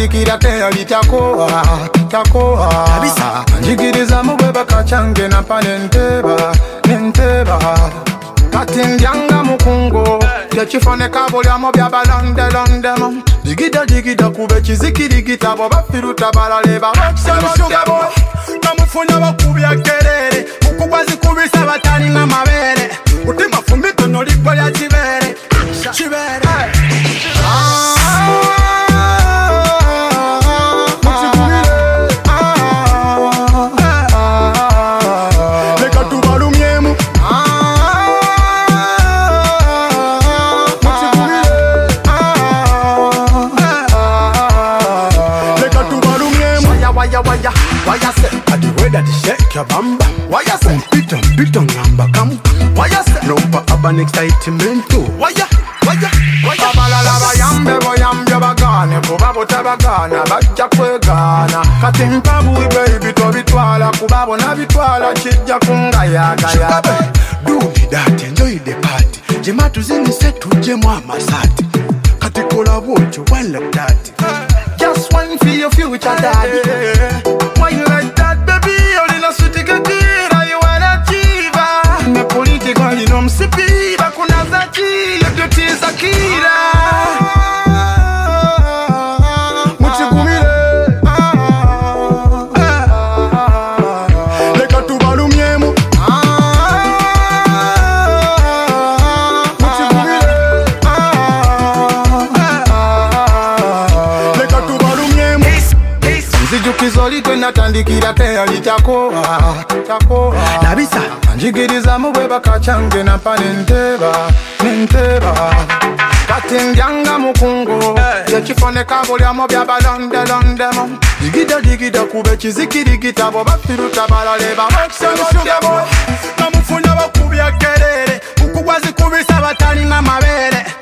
natandikira teyali takoa njigiriza mubwe bakachange napane nteba kati ndyanga mukungo tekifoneka bulyamu byabalondelondemu digida kube kizikirigita bo bafiruta balale babakyabogabo namufunya bakubya kerere ukugwazi kubisa batalina mabere utima fumbito nolikwa lya kibere Why you say? I the way that you shake your bamba. Why you say? Beat on number come. Why you say? No pa urban excitement too. Why you? Abalala bayambe bagane kubabo tabagana bajja kwegana kati mpabu baby tobitwala kubabo nabitwala kijja kungayagaya. Do me that, enjoy the party. Jema tuzini setu jemu amasati. Kati kola wote one like that. Just one for your future daddy. Why you like that, baby? Only no sweet kakira, you wanna achieve. Me political, you know msipi, bakuna zachi, you do tiza kira. Muchigumile, leka tubalu myemu. Nzijukizolitwe natandikira teyali takoa Nabisa njigiriza mubwe bakachange napane nteba kati ndyanga mukungo tekifoneka bulyamu byabalondelondemu digida kube kizikirigita bo bafiruta balale babakyabogabo namufunya bakubya kerere ukugwazi kubisa batalina mabere